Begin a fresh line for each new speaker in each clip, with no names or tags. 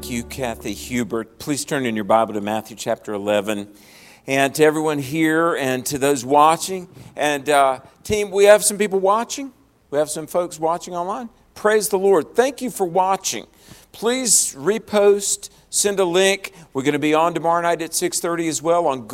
Thank you, Kathy Hubert. Please turn in your Bible to Matthew chapter 11. And to everyone here and to those watching. And team, we have some people watching. We have some folks watching online. Praise the Lord. Thank you for watching. Please repost, send a link. We're going to be on tomorrow night at 6:30 as well on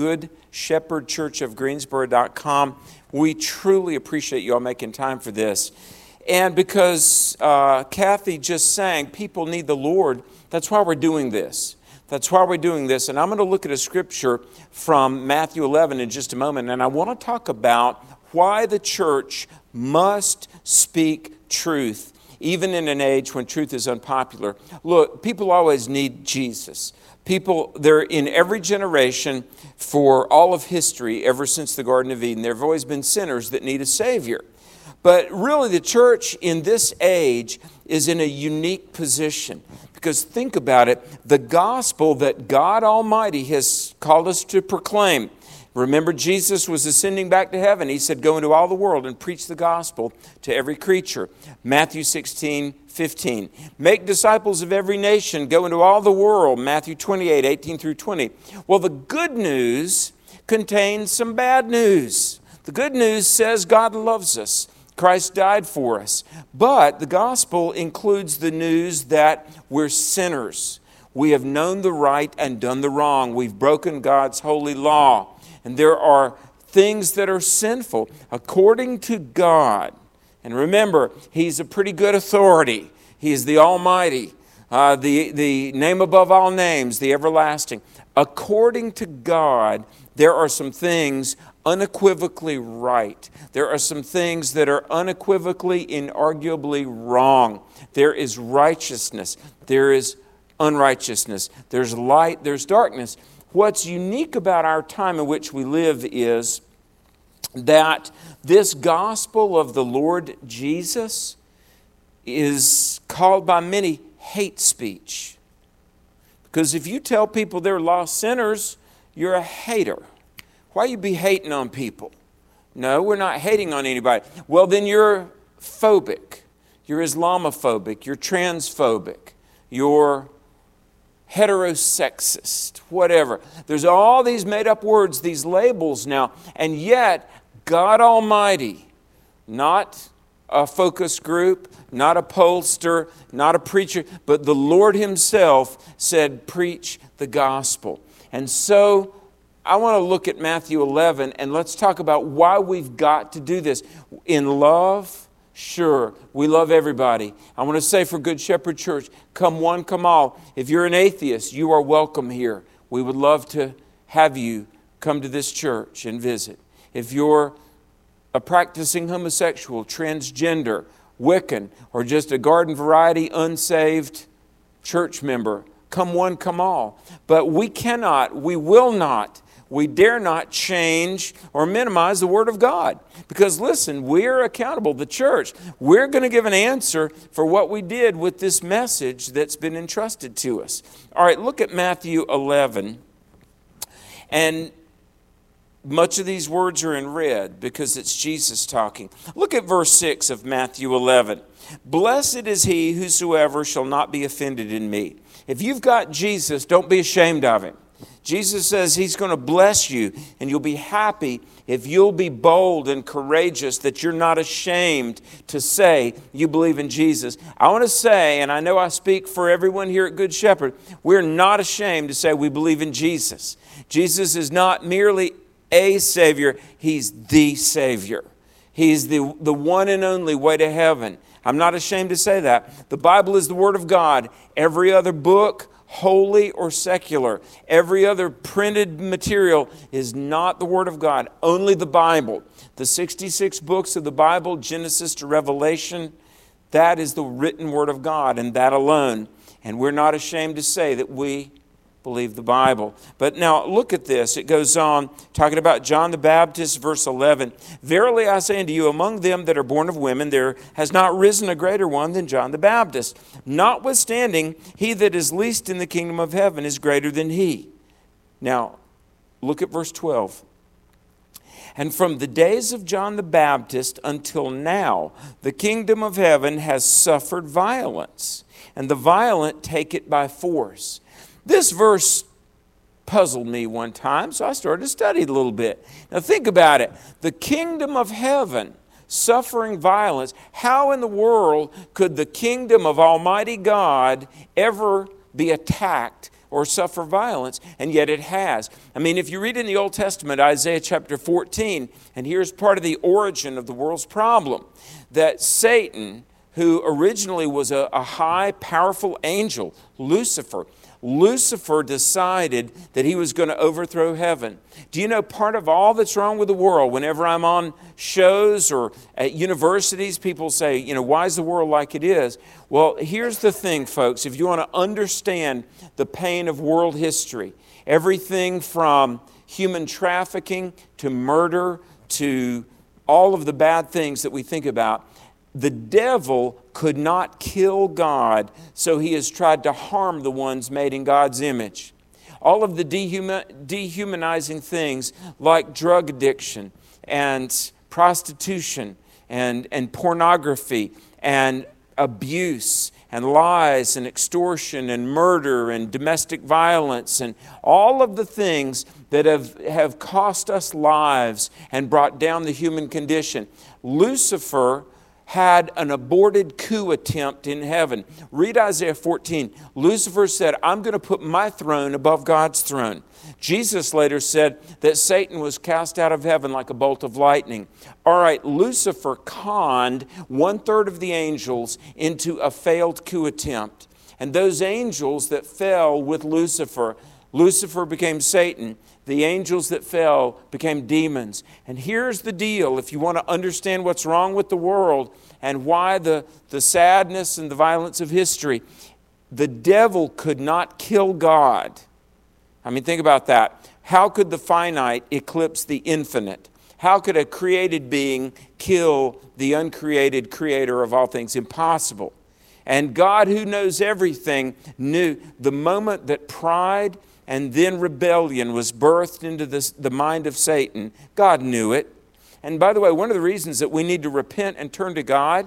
goodshepherdchurchofgreensboro.com. We truly appreciate you all making time for this. And because Kathy just sang, people need the Lord, that's why we're doing this. That's why we're doing this. And I'm going to look at a scripture from Matthew 11 in just a moment. And I want to talk about why the church must speak truth, even in an age when truth is unpopular. Look, people always need Jesus. People, they're in every generation for all of history, ever since the Garden of Eden. There have always been sinners that need a Savior. But really, the church in this age is in a unique position. Because think about it, the gospel that God Almighty has called us to proclaim. Remember, Jesus was ascending back to heaven. He said, go into all the world and preach the gospel to every creature. Matthew 16:15. Make disciples of every nation. Go into all the world. Matthew 28:18 through 20. Well, the good news contains some bad news. The good news says God loves us. Christ died for us. But the gospel includes the news that we're sinners. We have known the right and done the wrong. We've broken God's holy law. And there are things that are sinful according to God. And remember, He's a pretty good authority. He is the Almighty, the name above all names, the everlasting. According to God, there are some things unequivocally right. There are some things that are unequivocally, inarguably wrong. There is righteousness. There is unrighteousness. There's light. There's darkness. What's unique about our time in which we live is that this gospel of the Lord Jesus is called by many hate speech. Because if you tell people they're lost sinners, you're a hater. Why you be hating on people? No, we're not hating on anybody. Well, then you're phobic. You're Islamophobic. You're transphobic. You're heterosexist. Whatever. There's all these made-up words, these labels now. And yet, God Almighty, not a focus group, not a pollster, not a preacher, but the Lord Himself said, preach the gospel. And so, I want to look at Matthew 11 and let's talk about why we've got to do this. In love, sure, we love everybody. I want to say for Good Shepherd Church, come one, come all. If you're an atheist, you are welcome here. We would love to have you come to this church and visit. If you're a practicing homosexual, transgender, Wiccan, or just a garden variety unsaved church member, come one, come all. But we cannot, we will not, we dare not change or minimize the Word of God. Because listen, we're accountable, the church. We're going to give an answer for what we did with this message that's been entrusted to us. All right, look at Matthew 11. And much of these words are in red because it's Jesus talking. Look at verse 6 of Matthew 11. Blessed is he whosoever shall not be offended in me. If you've got Jesus, don't be ashamed of Him. Jesus says He's going to bless you and you'll be happy if you'll be bold and courageous that you're not ashamed to say you believe in Jesus. I want to say, and I know I speak for everyone here at Good Shepherd, we're not ashamed to say we believe in Jesus. Jesus is not merely a Savior, He's the Savior. He's the one and only way to heaven. I'm not ashamed to say that. The Bible is the Word of God. Every other book, holy or secular, every other printed material is not the Word of God. Only the Bible. The 66 books of the Bible, Genesis to Revelation, that is the written Word of God and that alone. And we're not ashamed to say that we believe the Bible. But now look at this. It goes on talking about John the Baptist, verse 11. Verily I say unto you, among them that are born of women, there has not risen a greater one than John the Baptist. Notwithstanding, he that is least in the kingdom of heaven is greater than he. Now, look at verse 12. And from the days of John the Baptist until now, the kingdom of heaven has suffered violence, and the violent take it by force. This verse puzzled me one time, so I started to study it a little bit. Now think about it. The kingdom of heaven suffering violence. How in the world could the kingdom of Almighty God ever be attacked or suffer violence? And yet it has. I mean, if you read in the Old Testament, Isaiah chapter 14, and here's part of the origin of the world's problem, that Satan, who originally was a high, powerful angel, Lucifer decided that he was going to overthrow heaven. Do you know part of all that's wrong with the world? Whenever I'm on shows or at universities, people say, why is the world like it is? Well, here's the thing, folks. If you want to understand the pain of world history, everything from human trafficking to murder to all of the bad things that we think about, the devil could not kill God, so he has tried to harm the ones made in God's image. All of the dehumanizing things like drug addiction and prostitution and pornography and abuse and lies and extortion and murder and domestic violence and all of the things that have cost us lives and brought down the human condition. Lucifer had an aborted coup attempt in heaven. Read Isaiah 14. Lucifer said, I'm going to put my throne above God's throne. Jesus later said that Satan was cast out of heaven like a bolt of lightning. All right, Lucifer conned 1/3 of the angels into a failed coup attempt. And those angels that fell with Lucifer became Satan. The angels that fell became demons. And here's the deal. If you want to understand what's wrong with the world and why the sadness and the violence of history, the devil could not kill God. I mean, think about that. How could the finite eclipse the infinite? How could a created being kill the uncreated creator of all things? Impossible. And God, who knows everything, knew the moment that pride and then rebellion was birthed into the mind of Satan. God knew it. And by the way, one of the reasons that we need to repent and turn to God,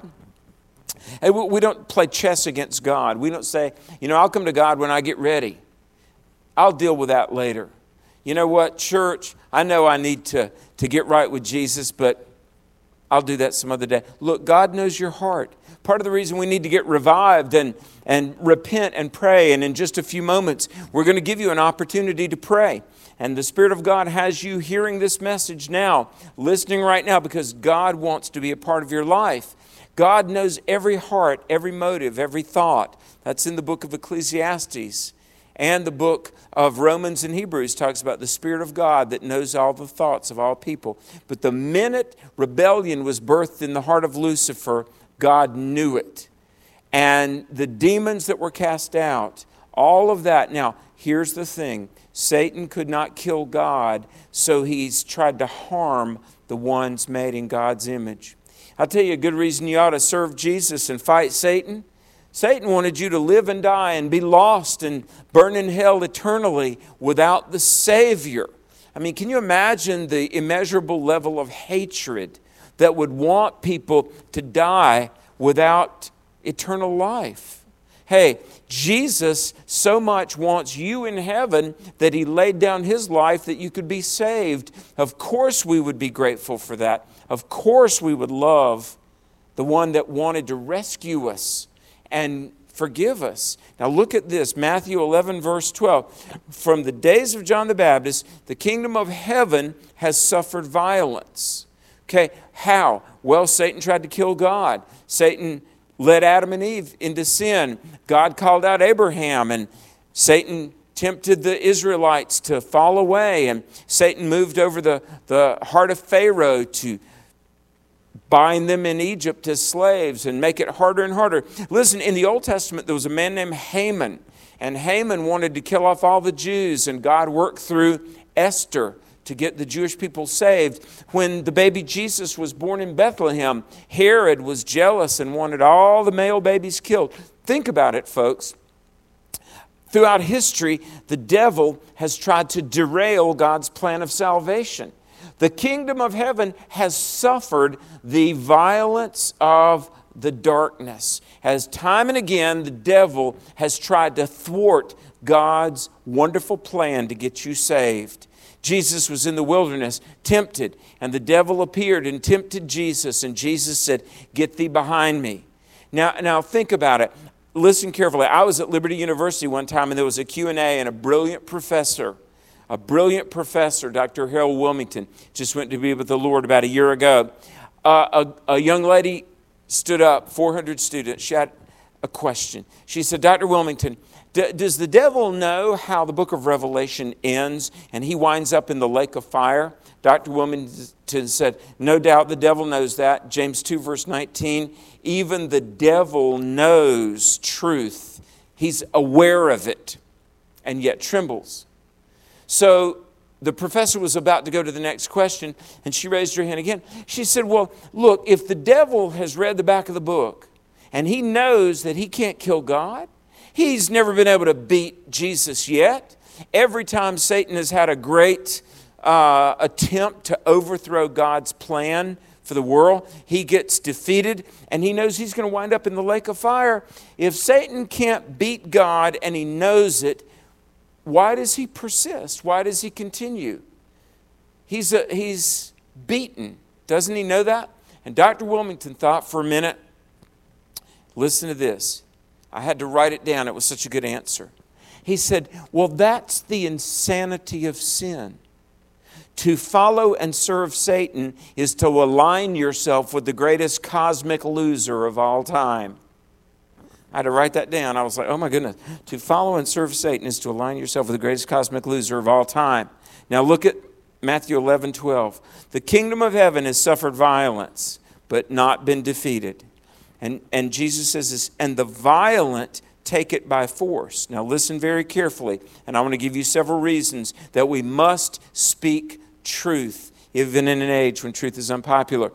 we don't play chess against God. We don't say, I'll come to God when I get ready. I'll deal with that later. You know what, church? I know I need to get right with Jesus, but I'll do that some other day. Look, God knows your heart. Part of the reason we need to get revived and repent and pray, and in just a few moments, we're going to give you an opportunity to pray. And the Spirit of God has you hearing this message now, listening right now, because God wants to be a part of your life. God knows every heart, every motive, every thought. That's in the book of Ecclesiastes. And the book of Romans and Hebrews talks about the Spirit of God that knows all the thoughts of all people. But the minute rebellion was birthed in the heart of Lucifer, God knew it. And the demons that were cast out, all of that. Now, here's the thing. Satan could not kill God, so he's tried to harm the ones made in God's image. I'll tell you a good reason you ought to serve Jesus and fight Satan. Satan wanted you to live and die and be lost and burn in hell eternally without the Savior. I mean, can you imagine the immeasurable level of hatred that would want people to die without eternal life? Hey, Jesus so much wants you in heaven that he laid down his life that you could be saved. Of course we would be grateful for that. Of course we would love the one that wanted to rescue us and forgive us. Now look at this, Matthew 11, verse 12. From the days of John the Baptist, the kingdom of heaven has suffered violence. Okay, how? Well, Satan tried to kill God. Satan led Adam and Eve into sin. God called out Abraham, and Satan tempted the Israelites to fall away. And Satan moved over the heart of Pharaoh to bind them in Egypt as slaves and make it harder and harder. Listen, in the Old Testament, there was a man named Haman. And Haman wanted to kill off all the Jews. And God worked through Esther to get the Jewish people saved. When the baby Jesus was born in Bethlehem, Herod was jealous and wanted all the male babies killed. Think about it, folks. Throughout history, the devil has tried to derail God's plan of salvation. The kingdom of heaven has suffered the violence of the darkness. As time and again the devil has tried to thwart God's wonderful plan to get you saved. Jesus was in the wilderness, tempted, and the devil appeared and tempted Jesus, and Jesus said, "Get thee behind me." Now think about it. Listen carefully. I was at Liberty University one time, and there was a Q&A, and a brilliant professor, Dr. Harold Wilmington, just went to be with the Lord about a year ago. A young lady stood up, 400 students. She had a question. She said, "Dr. Wilmington, does the devil know how the book of Revelation ends and he winds up in the lake of fire?" Dr. Wilmington said, "No doubt the devil knows that." James 2 verse 19, even the devil knows truth. He's aware of it and yet trembles. So the professor was about to go to the next question, and she raised her hand again. She said, "Well, look, if the devil has read the back of the book and he knows that he can't kill God, he's never been able to beat Jesus yet. Every time Satan has had a great attempt to overthrow God's plan for the world, he gets defeated, and he knows he's going to wind up in the lake of fire. If Satan can't beat God and he knows it, why does he persist? Why does he continue? He's beaten. Doesn't he know that?" And Dr. Wilmington thought for a minute. Listen to this. I had to write it down. It was such a good answer. He said, "Well, that's the insanity of sin. To follow and serve Satan is to align yourself with the greatest cosmic loser of all time." I had to write that down. I was like, oh my goodness. To follow and serve Satan is to align yourself with the greatest cosmic loser of all time. Now look at Matthew 11:12. The kingdom of heaven has suffered violence, but not been defeated. And Jesus says this, and the violent take it by force. Now listen very carefully, and I want to give you several reasons that we must speak truth, even in an age when truth is unpopular.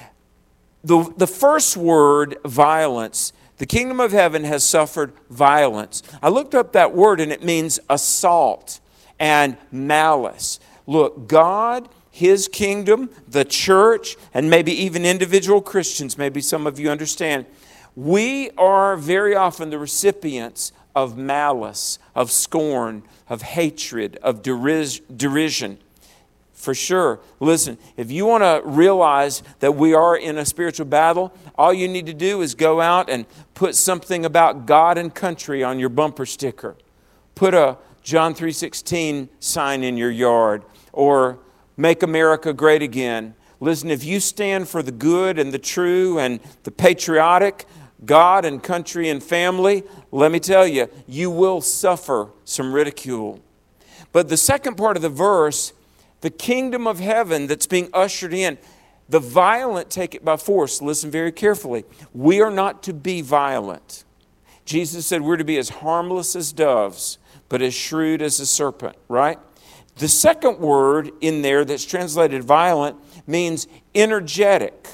The first word, violence, the kingdom of heaven has suffered violence. I looked up that word, and it means assault and malice. Look, God, His kingdom, the church, and maybe even individual Christians, maybe some of you understand, we are very often the recipients of malice, of scorn, of hatred, of derision. For sure. Listen, if you want to realize that we are in a spiritual battle, all you need to do is go out and put something about God and country on your bumper sticker. Put a John 3:16 sign in your yard, or Make America Great Again. Listen, if you stand for the good and the true and the patriotic, God and country and family, let me tell you, you will suffer some ridicule. But the second part of the verse, the kingdom of heaven that's being ushered in, the violent take it by force. Listen very carefully. We are not to be violent. Jesus said we're to be as harmless as doves, but as shrewd as a serpent, right? The second word in there that's translated violent means energetic.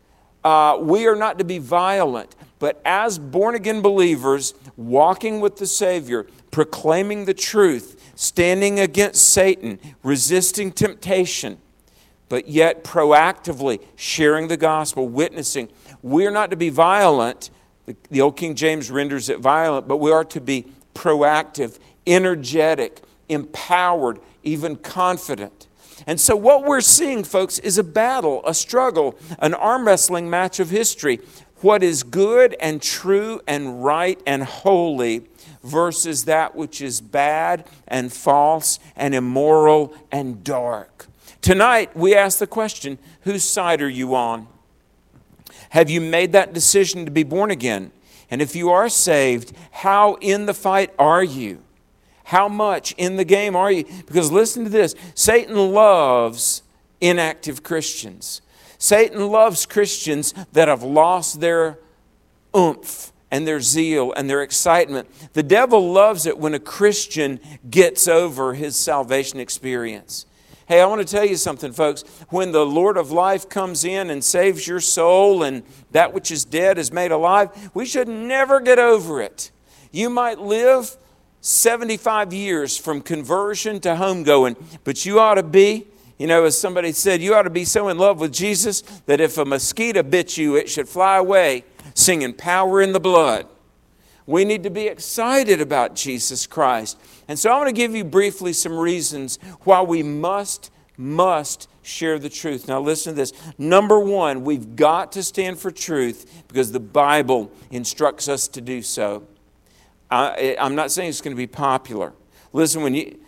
We are not to be violent, but as born-again believers, walking with the Savior, proclaiming the truth, standing against Satan, resisting temptation, but yet proactively sharing the gospel, witnessing. We are not to be violent. The old King James renders it violent, but we are to be proactive, energetic, empowered, even confident. And so what we're seeing, folks, is a battle, a struggle, an arm wrestling match of history. What is good and true and right and holy versus that which is bad and false and immoral and dark. Tonight, we ask the question, whose side are you on? Have you made that decision to be born again? And if you are saved, how in the fight are you? How much in the game are you? Because listen to this, Satan loves inactive Christians. Satan loves Christians that have lost their oomph and their zeal and their excitement. The devil loves it when a Christian gets over his salvation experience. Hey, I want to tell you something, folks. When the Lord of life comes in and saves your soul and that which is dead is made alive, we should never get over it. You might live 75 years from conversion to homegoing, but you ought to be You know, as somebody said, you ought to be so in love with Jesus that if a mosquito bit you, it should fly away, singing power in the blood. We need to be excited about Jesus Christ. And so I want to give you briefly some reasons why we must share the truth. Now listen to this. Number one, we've got to stand for truth because the Bible instructs us to do so. I'm not saying it's going to be popular. Listen,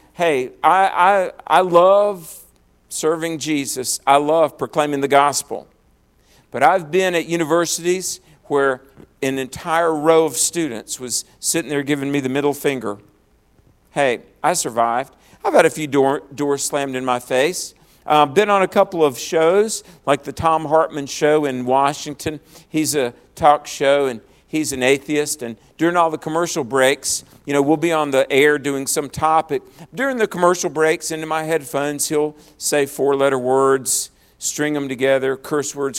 I love serving Jesus. I love proclaiming the gospel. But I've been at universities where an entire row of students was sitting there giving me the middle finger. Hey, I survived. I've had a few doors slammed in my face. Been on a couple of shows, like the Tom Hartman show in Washington. He's a talk show, and he's an atheist. And during all the commercial breaks, we'll be on the air doing some topic. During the commercial breaks, into my headphones, he'll say 4-letter words, string them together, curse words,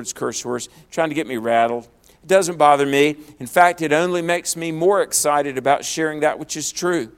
trying to get me rattled. It doesn't bother me. In fact, it only makes me more excited about sharing that which is true.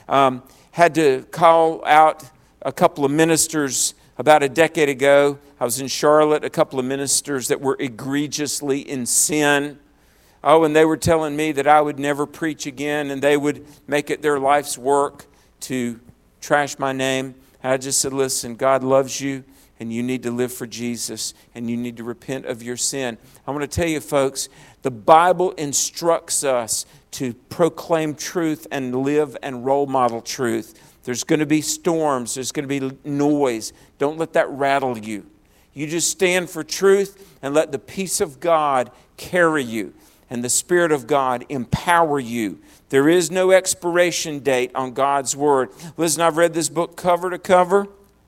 Had to call out a couple of ministers about a decade ago. I was in Charlotte, a couple of ministers that were egregiously in sin. Oh, and they were telling me that I would never preach again, and they would make it their life's work to trash my name. And I just said, listen, God loves you, and you need to live for Jesus, and you need to repent of your sin. I want to tell you, folks, the Bible instructs us to proclaim truth and live and role model truth. There's going to be storms. There's going to be noise. Don't let that rattle you. You just stand for truth and let the peace of God carry you and the Spirit of God empower you. There is no expiration date on God's Word. Listen, I've read this book cover to cover.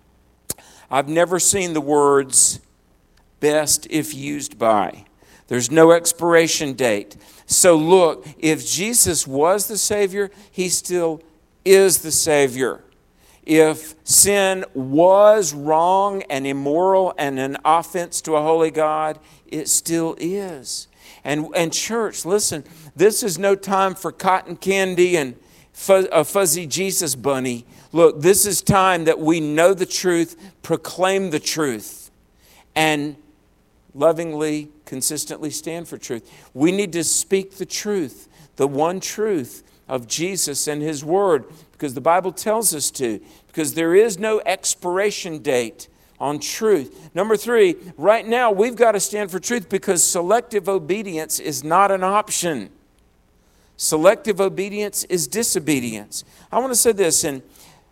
I've never seen the words, best if used by. There's no expiration date. So look, if Jesus was the Savior, He still is the Savior. If sin was wrong and immoral and an offense to a holy God, it still is. And church, listen, this is no time for cotton candy and a fuzzy Jesus bunny. Look, this is time that we know the truth, proclaim the truth, and lovingly, consistently stand for truth. We need to speak the truth, the one truth of Jesus and His Word, because the Bible tells us to, because there is no expiration date on truth. Number 3, right now we've got to stand for truth because selective obedience is not an option. Selective obedience is disobedience. I want to say this in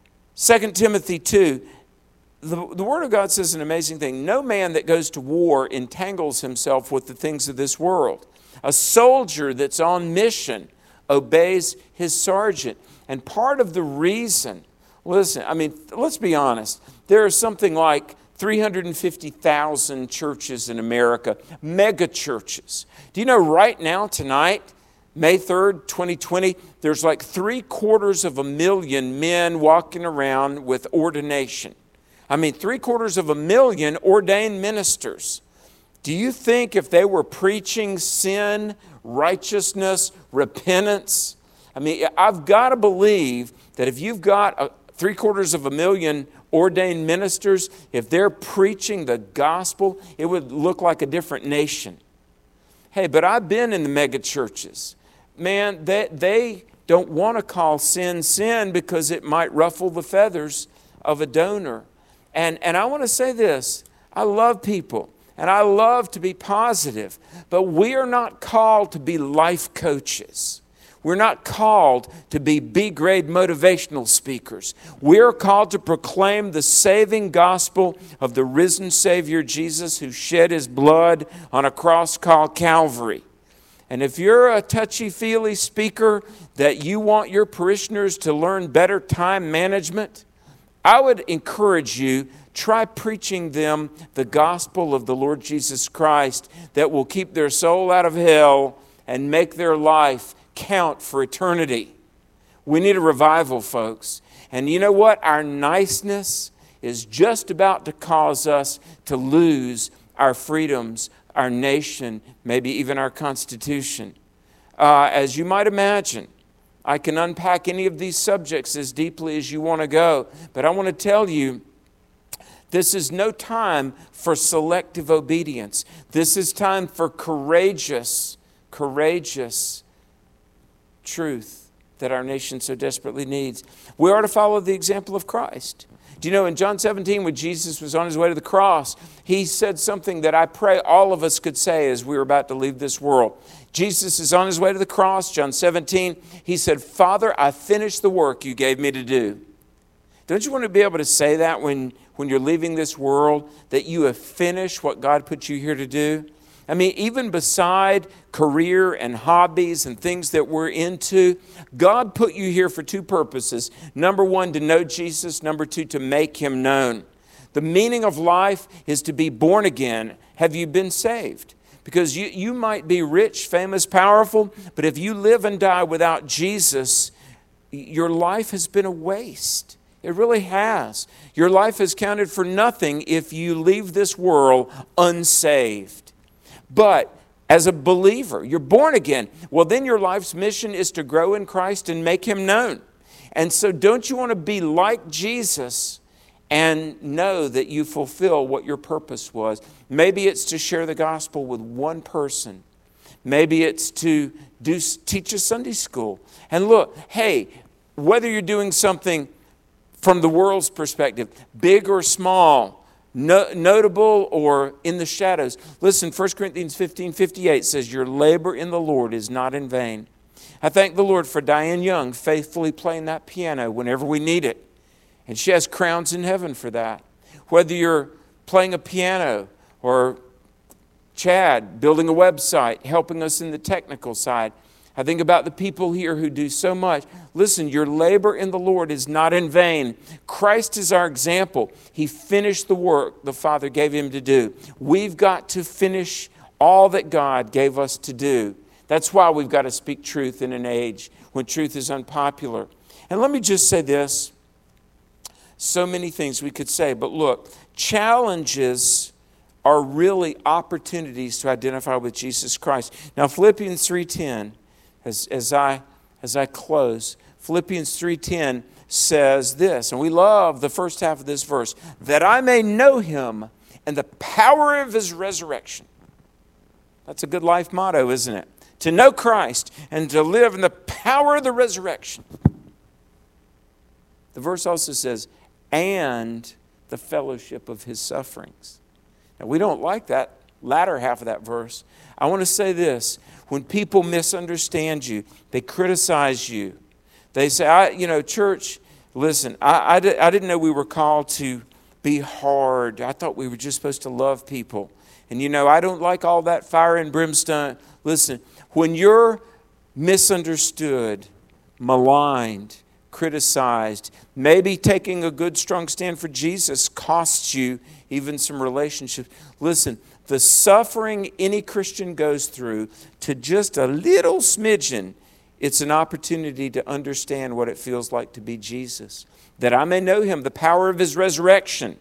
2 Timothy 2. The Word of God says an amazing thing. No man that goes to war entangles himself with the things of this world. A soldier that's on mission obeys his sergeant. And part of the reason, listen, let's be honest. There are something like 350,000 churches in America, mega churches. Do you know right now, tonight, May 3rd, 2020, there's like 750,000 men walking around with ordination. 750,000 ordained ministers. Do you think if they were preaching sin, righteousness, repentance? I've got to believe that if you've got 750,000 ordained ministers, if they're preaching the gospel, it would look like a different nation. Hey, but I've been in the mega churches. Man, they don't want to call sin sin because it might ruffle the feathers of a donor. And I want to say this, I love people and I love to be positive, but we are not called to be life coaches. We're not called to be B-grade motivational speakers. We're called to proclaim the saving gospel of the risen Savior Jesus who shed His blood on a cross called Calvary. And if you're a touchy-feely speaker that you want your parishioners to learn better time management, I would encourage you, try preaching them the gospel of the Lord Jesus Christ that will keep their soul out of hell and make their life count for eternity. We need a revival, folks. And you know what? Our niceness is just about to cause us to lose our freedoms, our nation, maybe even our Constitution. As you might imagine, I can unpack any of these subjects as deeply as you want to go, but I want to tell you This is no time for selective obedience. This is time for courageous truth that our nation so desperately needs. We are to follow the example of Christ. Do you know in John 17, when Jesus was on his way to the cross, he said something that I pray all of us could say as we were about to leave this world. Jesus is on his way to the cross, John 17. He said, Father, I finished the work you gave me to do. Don't you want to be able to say that when you're leaving this world, that you have finished what God put you here to do? I mean, even beside career and hobbies and things that we're into, God put you here for two purposes. Number one, to know Jesus. Number two, to make him known. The meaning of life is to be born again. Have you been saved? Because you might be rich, famous, powerful, but if you live and die without Jesus, your life has been a waste. It really has. Your life has counted for nothing if you leave this world unsaved. But as a believer, you're born again. Well, then your life's mission is to grow in Christ and make him known. And so don't you want to be like Jesus and know that you fulfill what your purpose was? Maybe it's to share the gospel with one person. Maybe it's to teach a Sunday school. And look, hey, whether you're doing something from the world's perspective, big or small, notable or in the shadows. Listen, 1 Corinthians 15:58 says, your labor in the Lord is not in vain. I thank the Lord for Diane Young faithfully playing that piano whenever we need it. And she has crowns in heaven for that. Whether you're playing a piano or Chad building a website, helping us in the technical side. I think about the people here who do so much. Listen, your labor in the Lord is not in vain. Christ is our example. He finished the work the Father gave him to do. We've got to finish all that God gave us to do. That's why we've got to speak truth in an age when truth is unpopular. And let me just say this. So many things we could say, but look, challenges are really opportunities to identify with Jesus Christ. Now, Philippians 3:10, as I close, Philippians 3:10 says this, and we love the first half of this verse, that I may know him and the power of his resurrection. That's a good life motto, isn't it? To know Christ and to live in the power of the resurrection. The verse also says, and the fellowship of his sufferings. Now, we don't like that latter half of that verse. I want to say this. When people misunderstand you, they criticize you. They say, church, listen, I didn't know we were called to be hard. I thought we were just supposed to love people. And, I don't like all that fire and brimstone. Listen, when you're misunderstood, maligned, criticized, maybe taking a good, strong stand for Jesus costs you even some relationships. Listen, the suffering any Christian goes through, to just a little smidgen, it's an opportunity to understand what it feels like to be Jesus. That I may know him, the power of his resurrection,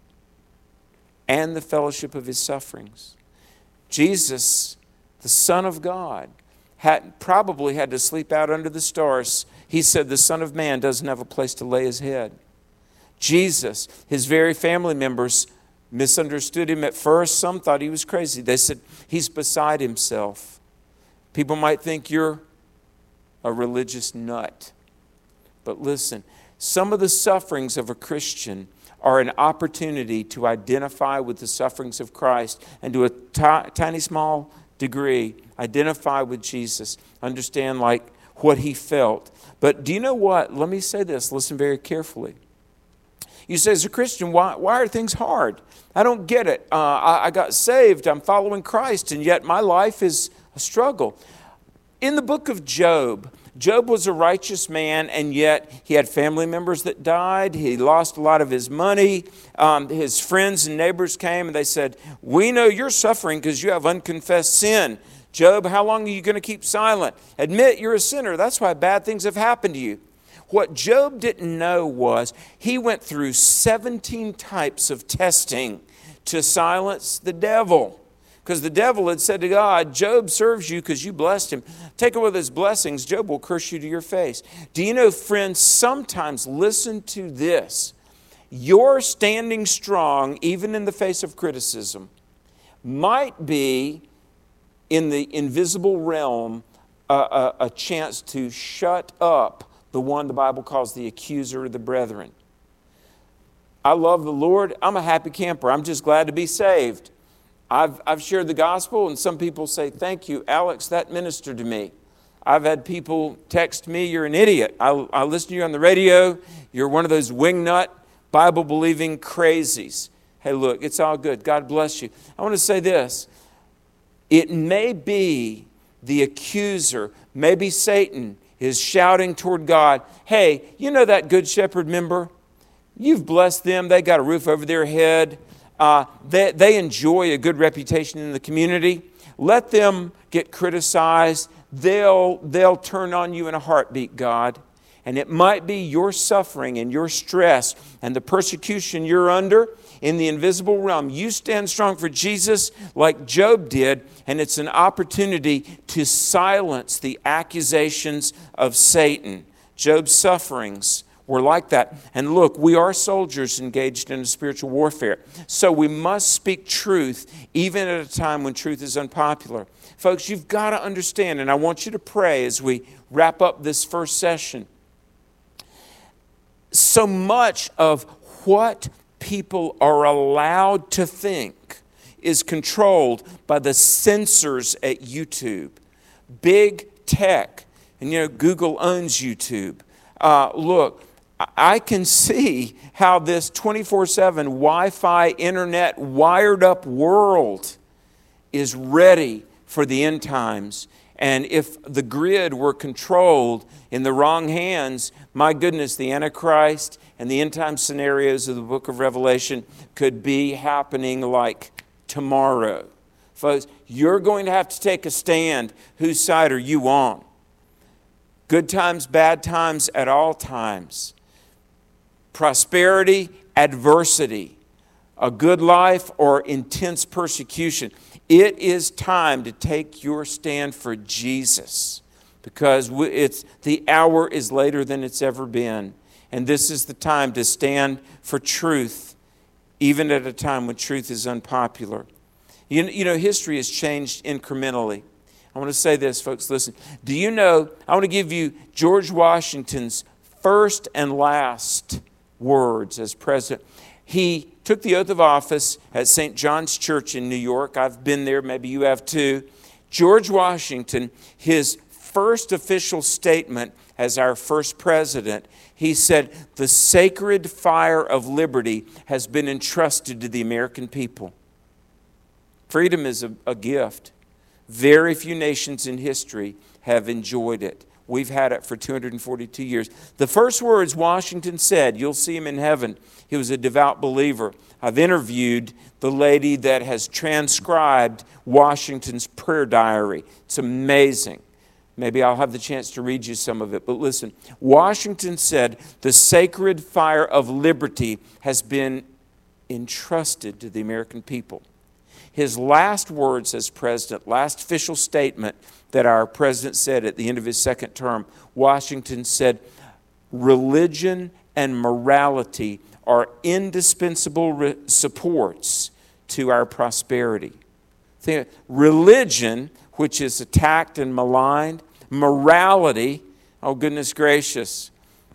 and the fellowship of his sufferings. Jesus, the Son of God, probably had to sleep out under the stars. He said the Son of Man doesn't have a place to lay his head. Jesus, his very family members misunderstood him at first. Some thought he was crazy. They said, he's beside himself. People might think you're a religious nut. But listen, some of the sufferings of a Christian are an opportunity to identify with the sufferings of Christ and to a tiny, small degree, identify with Jesus, understand like what he felt. But do you know what? Let me say this. Listen very carefully. You say, as a Christian, why are things hard? I don't get it. I got saved. I'm following Christ, and yet my life is a struggle. In the book of Job, Job was a righteous man, and yet he had family members that died. He lost a lot of his money. His friends and neighbors came, and they said, we know you're suffering because you have unconfessed sin. Job, how long are you going to keep silent? Admit you're a sinner. That's why bad things have happened to you. What Job didn't know was he went through 17 types of testing to silence the devil. Because the devil had said to God, Job serves you because you blessed him. Take away his blessings, Job will curse you to your face. Do you know, friends, sometimes listen to this. your standing strong, even in the face of criticism, might be in the invisible realm a chance to shut up the one the Bible calls the accuser of the brethren. I love the Lord. I'm a happy camper. I'm just glad to be saved. I've shared the gospel, and some people say, thank you, Alex, that ministered to me. I've had people text me, you're an idiot. I listen to you on the radio. You're one of those wingnut, Bible-believing crazies. Hey, look, it's all good. God bless you. I want to say this. It may be the accuser, maybe Satan, is shouting toward God, hey, you know that Good Shepherd member? You've blessed them. They got a roof over their head. They enjoy a good reputation in the community. Let them get criticized. They'll turn on you in a heartbeat, God. And it might be your suffering and your stress and the persecution you're under in the invisible realm. You stand strong for Jesus like Job did, and it's an opportunity to silence the accusations of Satan. Job's sufferings were like that. And look, we are soldiers engaged in a spiritual warfare. So we must speak truth even at a time when truth is unpopular. Folks, you've got to understand, and I want you to pray as we wrap up this first session. So much of what people are allowed to think is controlled by the censors at YouTube. Big tech, and Google owns YouTube. Look, I can see how this 24/7 Wi-Fi, internet, wired up world is ready for the end times. And if the grid were controlled in the wrong hands, my goodness, the Antichrist and the end time scenarios of the book of Revelation could be happening like tomorrow. Folks, you're going to have to take a stand. Whose side are you on? Good times, bad times, at all times. Prosperity, adversity. A good life or intense persecution. It is time to take your stand for Jesus, because the hour is later than it's ever been. And this is the time to stand for truth, even at a time when truth is unpopular. History has changed incrementally. I want to say this, folks, listen. Do you know, I want to give you George Washington's first and last words as president. He took the oath of office at St. John's Church in New York. I've been there, maybe you have too. George Washington, his first official statement as our first president, he said, the sacred fire of liberty has been entrusted to the American people. Freedom is a gift. Very few nations in history have enjoyed it. We've had it for 242 years. The first words Washington said, you'll see him in heaven. He was a devout believer. I've interviewed the lady that has transcribed Washington's prayer diary. It's amazing. Maybe I'll have the chance to read you some of it. But listen, Washington said, the sacred fire of liberty has been entrusted to the American people. His last words as president, last official statement that our president said at the end of his second term, Washington said, religion and morality are indispensable supports to our prosperity. Religion, which is attacked and maligned, morality, oh goodness gracious,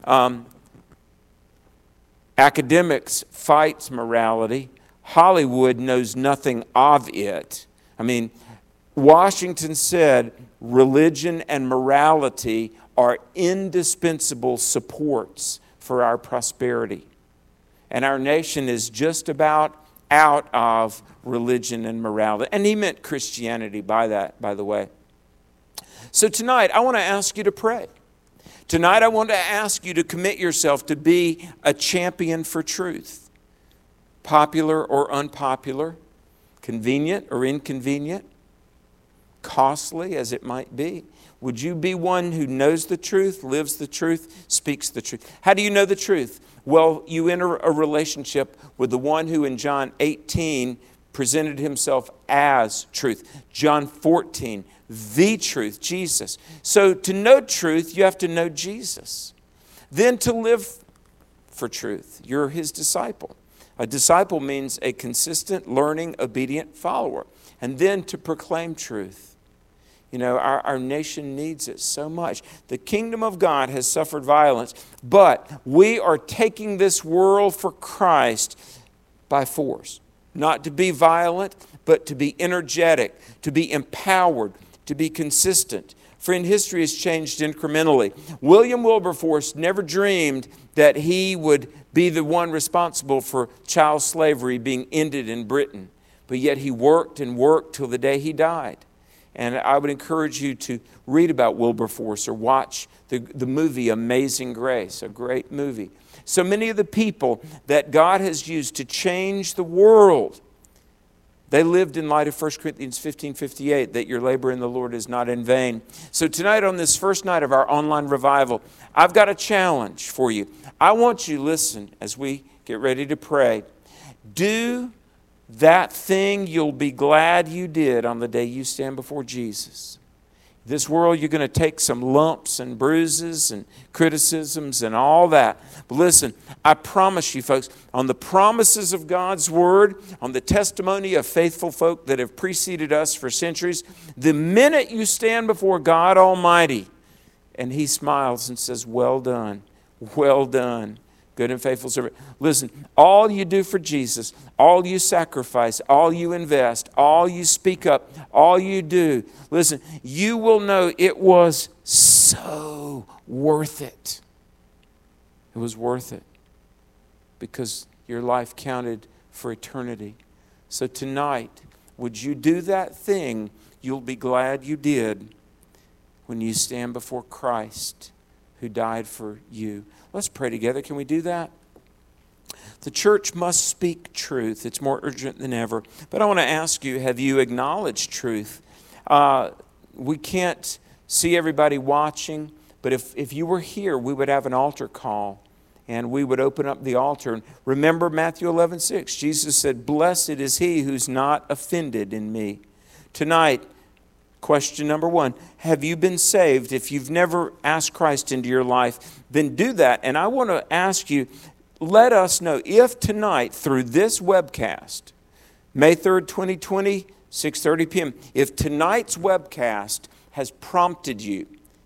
academics fights morality. Hollywood knows nothing of it. Washington said religion and morality are indispensable supports for our prosperity. And our nation is just about out of religion and morality. And he meant Christianity by that, by the way. So tonight, I want to ask you to pray. Tonight, I want to ask you to commit yourself to be a champion for truth. Popular or unpopular, convenient or inconvenient, costly as it might be. Would you be one who knows the truth, lives the truth, speaks the truth? How do you know the truth? Well, you enter a relationship with the one who in John 18 presented himself as truth. John 14, the truth, Jesus. So to know truth, you have to know Jesus. Then to live for truth. You're his disciple. A disciple means a consistent, learning, obedient follower. And then to proclaim truth. You know, our nation needs it so much. The kingdom of God has suffered violence, but we are taking this world for Christ by force. Not to be violent, but to be energetic, to be empowered, to be consistent. Friend, history has changed incrementally. William Wilberforce never dreamed that he would be the one responsible for child slavery being ended in Britain. But yet he worked and worked till the day he died. And I would encourage you to read about Wilberforce or watch the movie Amazing Grace, a great movie. So many of the people that God has used to change the world, they lived in light of 1 Corinthians 15:58, that your labor in the Lord is not in vain. So tonight, on this first night of our online revival, I've got a challenge for you. I want you to listen as we get ready to pray. Do that thing you'll be glad you did on the day you stand before Jesus. This world, you're going to take some lumps and bruises and criticisms and all that. But listen, I promise you, folks, on the promises of God's Word, on the testimony of faithful folk that have preceded us for centuries, the minute you stand before God Almighty and He smiles and says, well done, good and faithful servant. Listen, all you do for Jesus, all you sacrifice, all you invest, all you speak up, all you do, listen, you will know it was so worth it. It was worth it because your life counted for eternity. So tonight, would you do that thing you'll be glad you did when you stand before Christ who died for you? Let's pray together. Can we do that? The church must speak truth. It's more urgent than ever. But I want to ask you, have you acknowledged truth? We can't see everybody watching, but if you were here, we would have an altar call, and we would open up the altar. And remember Matthew 11:6. Jesus said, blessed is he who's not offended in me. Tonight, question number one, have you been saved? If you've never asked Christ into your life, then do that. And I want to ask you, let us know if tonight through this webcast, May 3rd, 2020, 6:30 p.m., if tonight's webcast has prompted you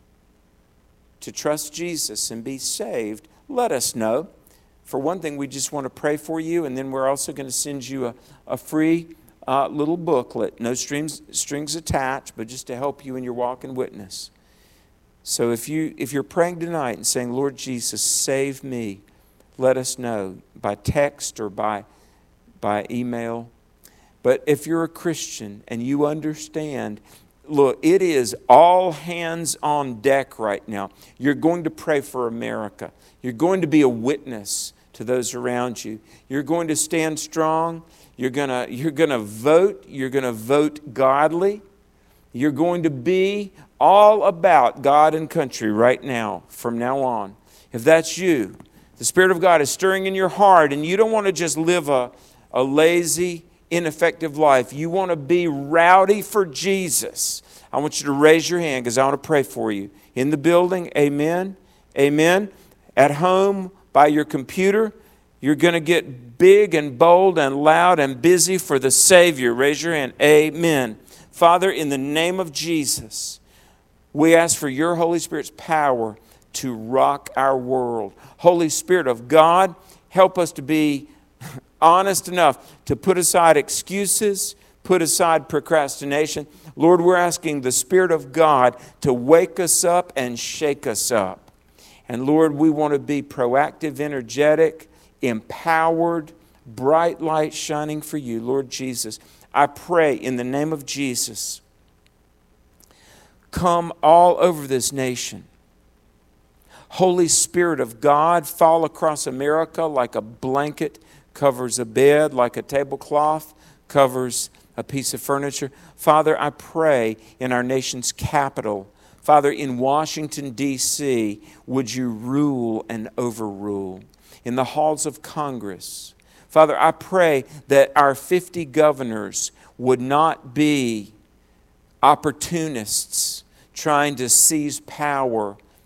to trust Jesus and be saved, let us know. For one thing, we just want to pray for you, and then we're also going to send you a free little booklet, no strings attached, but just to help you in your walk and witness. So if you're praying tonight and saying, Lord Jesus, save me, let us know by text or by email. But if you're a Christian and you understand, look, it is all hands on deck right now. You're going to pray for America. You're going to be a witness to those around you. You're going to stand strong. You're going to vote. You're going to vote godly. You're going to be all about God and country right now, from now on. If that's you, the Spirit of God is stirring in your heart, and you don't want to just live a lazy, ineffective life. You want to be rowdy for Jesus. I want you to raise your hand because I want to pray for you. In the building, amen, amen. At home, by your computer, you're going to get big and bold and loud and busy for the Savior. Raise your hand. Amen. Father, in the name of Jesus, we ask for your Holy Spirit's power to rock our world. Holy Spirit of God, help us to be honest enough to put aside excuses, put aside procrastination. Lord, we're asking the Spirit of God to wake us up and shake us up. And Lord, we want to be proactive, energetic, empowered, bright light shining for you, Lord Jesus. I pray in the name of Jesus, come all over this nation. Holy Spirit of God, fall across America like a blanket covers a bed, like a tablecloth covers a piece of furniture. Father, I pray in our nation's capital, Father, in Washington, D.C., would you rule and overrule? In the halls of Congress, Father, I pray that our 50 governors would not be opportunists trying to seize power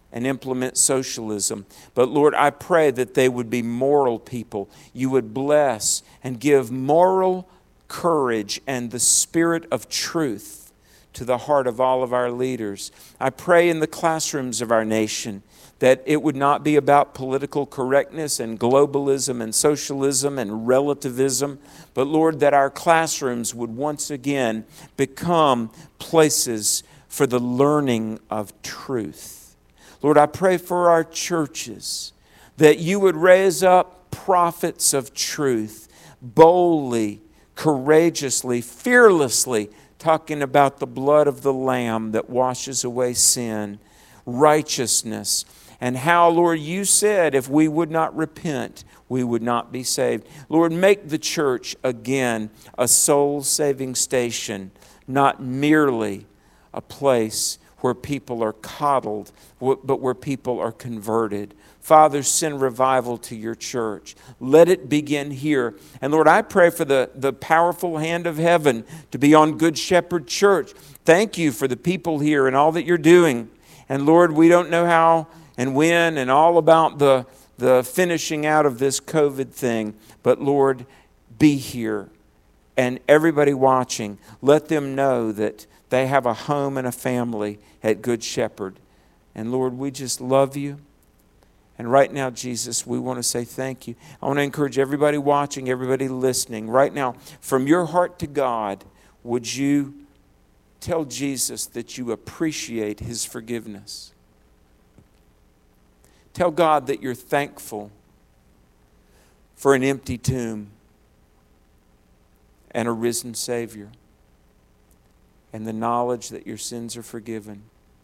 and implement socialism. But Lord, I pray that they would be moral people. You would bless and give moral courage and the spirit of truth to the heart of all of our leaders. I pray in the classrooms of our nation that it would not be about political correctness and globalism and socialism and relativism, but Lord, that our classrooms would once again become places for the learning of truth. Lord, I pray for our churches that you would raise up prophets of truth, boldly, courageously, fearlessly, talking about the blood of the Lamb that washes away sin, righteousness, and how, Lord, you said if we would not repent, we would not be saved. Lord, make the church again a soul-saving station, not merely a place where people are coddled, but where people are converted. Father, send revival to your church. Let it begin here. And Lord, I pray for the powerful hand of heaven to be on Good Shepherd Church. Thank you for the people here and all that you're doing. And Lord, we don't know how and when and all about the finishing out of this COVID thing. But Lord, be here. And everybody watching, let them know that they have a home and a family at Good Shepherd. And Lord, we just love you. And right now, Jesus, we want to say thank you. I want to encourage everybody watching, everybody listening. Right now, from your heart to God, would you tell Jesus that you appreciate his forgiveness? Tell God that you're thankful for an empty tomb and a risen Savior and the knowledge that your sins are forgiven.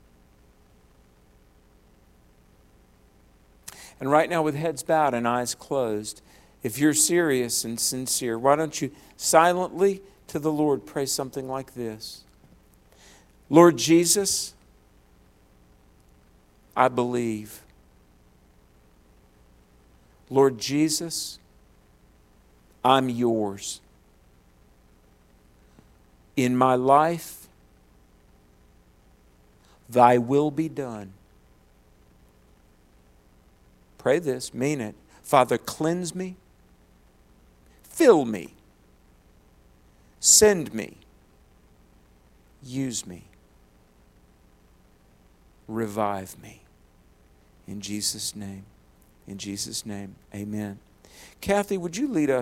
And right now, with heads bowed and eyes closed, if you're serious and sincere, why don't you silently to the Lord pray something like this? Lord Jesus, I believe. Lord Jesus, I'm yours. In my life, thy will be done. Pray this, mean it. Father, cleanse me, fill me, send me, use me, revive me. In Jesus' name, amen. Kathy, would you lead us?